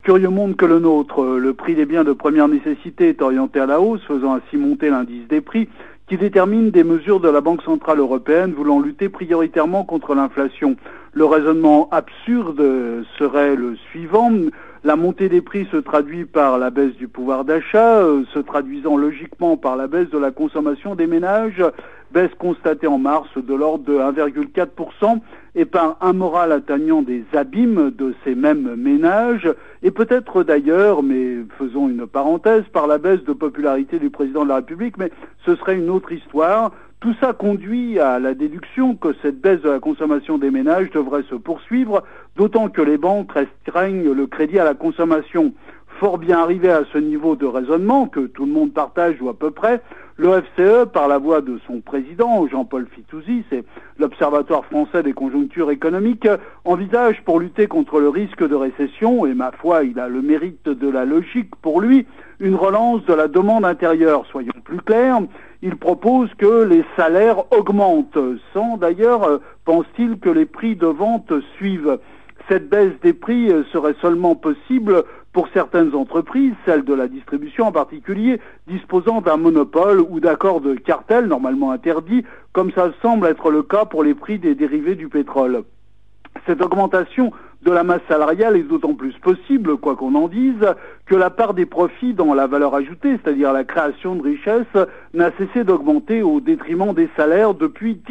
Curieux monde que le nôtre, le prix des biens de première nécessité est orienté à la hausse, faisant ainsi monter l'indice des prix, qui détermine des mesures de la Banque centrale européenne voulant lutter prioritairement contre l'inflation. Le raisonnement absurde serait le suivant. La montée des prix se traduit par la baisse du pouvoir d'achat, se traduisant logiquement par la baisse de la consommation des ménages, baisse constatée en mars de l'ordre de 1,4%, et par un moral atteignant des abîmes de ces mêmes ménages, et peut-être d'ailleurs, mais faisons une parenthèse, par la baisse de popularité du président de la République, mais ce serait une autre histoire. Tout ça conduit à la déduction que cette baisse de la consommation des ménages devrait se poursuivre, d'autant que les banques restreignent le crédit à la consommation. Fort bien arrivé à ce niveau de raisonnement, que tout le monde partage ou à peu près, l'OFCE, par la voix de son président, Jean-Paul Fitoussi, c'est l'Observatoire français des conjonctures économiques, envisage pour lutter contre le risque de récession, et ma foi, il a le mérite de la logique pour lui, une relance de la demande intérieure. Soyons plus clairs, il propose que les salaires augmentent, sans d'ailleurs, pense-t-il, que les prix de vente suivent. Cette baisse des prix serait seulement possible pour certaines entreprises, celles de la distribution en particulier, disposant d'un monopole ou d'accords de cartel normalement interdits, comme ça semble être le cas pour les prix des dérivés du pétrole. Cette augmentation de la masse salariale est d'autant plus possible, quoi qu'on en dise, que la part des profits dans la valeur ajoutée, c'est-à-dire la création de richesses, n'a cessé d'augmenter au détriment des salaires depuis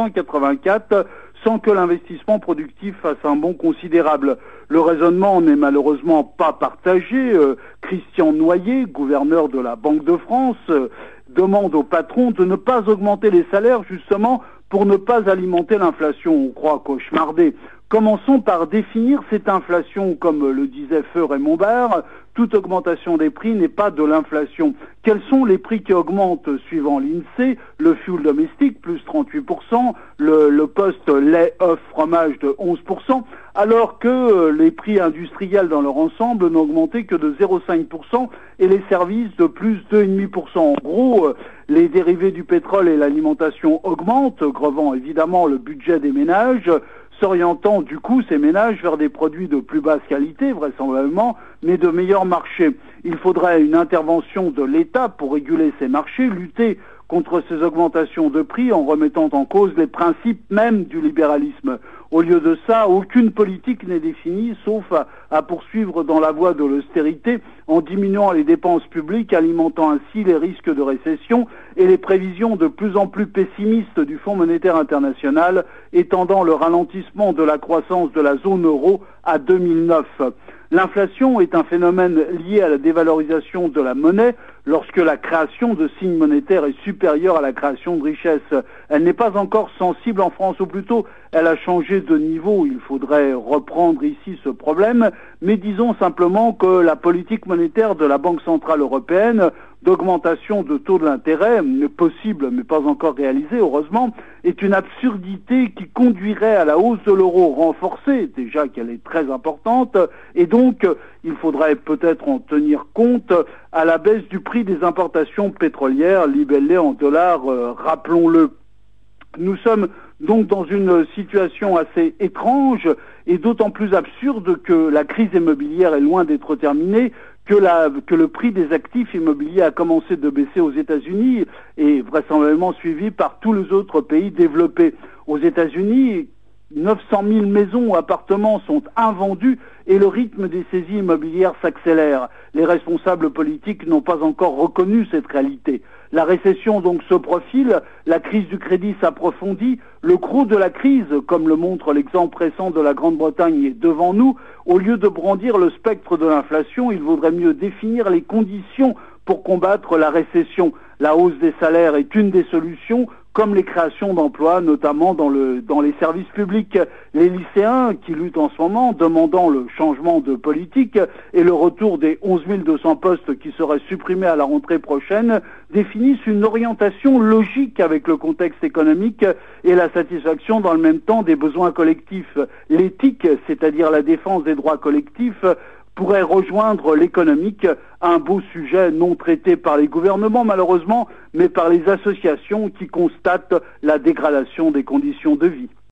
1984, sans que l'investissement productif fasse un bond considérable. Le raisonnement n'est malheureusement pas partagé. Christian Noyer, gouverneur de la Banque de France, demande aux patrons de ne pas augmenter les salaires justement pour ne pas alimenter l'inflation. On croit cauchemarder. Commençons par définir cette inflation. Comme le disait feu Raymond Barre, toute augmentation des prix n'est pas de l'inflation. Quels sont les prix qui augmentent suivant l'INSEE? Le fioul domestique, plus 38%, le poste lait, œufs, fromage de 11%, alors que les prix industriels dans leur ensemble n'ont augmenté que de 0,5% et les services de plus de 2,5%. En gros, les dérivés du pétrole et l'alimentation augmentent, grevant évidemment le budget des ménages, s'orientant du coup ces ménages vers des produits de plus basse qualité, vraisemblablement, mais de meilleur marché. Il faudrait une intervention de l'État pour réguler ces marchés, lutter contre ces augmentations de prix en remettant en cause les principes même du libéralisme. Au lieu de ça, aucune politique n'est définie, sauf à poursuivre dans la voie de l'austérité en diminuant les dépenses publiques, alimentant ainsi les risques de récession et les prévisions de plus en plus pessimistes du Fonds monétaire international, étendant le ralentissement de la croissance de la zone euro à 2009. L'inflation est un phénomène lié à la dévalorisation de la monnaie lorsque la création de signes monétaires est supérieure à la création de richesses. Elle n'est pas encore sensible en France, ou plutôt elle a changé de niveau. Il faudrait reprendre ici ce problème, mais disons simplement que la politique monétaire de la Banque centrale européenne d'augmentation de taux de l'intérêt, possible mais pas encore réalisée heureusement, est une absurdité qui conduirait à la hausse de l'euro renforcée, déjà qu'elle est très importante, et donc il faudrait peut-être en tenir compte à la baisse du prix des importations pétrolières libellées en dollars, rappelons-le. Nous sommes donc dans une situation assez étrange et d'autant plus absurde que la crise immobilière est loin d'être terminée, que le prix des actifs immobiliers a commencé de baisser aux États-Unis et vraisemblablement suivi par tous les autres pays développés. Aux États-Unis, 900 000 maisons ou appartements sont invendus et le rythme des saisies immobilières s'accélère. Les responsables politiques n'ont pas encore reconnu cette réalité. La récession donc se profile, la crise du crédit s'approfondit, le gros de la crise, comme le montre l'exemple récent de la Grande-Bretagne, est devant nous. Au lieu de brandir le spectre de l'inflation, il vaudrait mieux définir les conditions pour combattre la récession. La hausse des salaires est une des solutions, comme les créations d'emplois, notamment dans les services publics. Les lycéens qui luttent en ce moment, demandant le changement de politique et le retour des 11 200 postes qui seraient supprimés à la rentrée prochaine, définissent une orientation logique avec le contexte économique et la satisfaction dans le même temps des besoins collectifs. L'éthique, c'est-à-dire la défense des droits collectifs, pourrait rejoindre l'économique, un beau sujet non traité par les gouvernements malheureusement, mais par les associations qui constatent la dégradation des conditions de vie.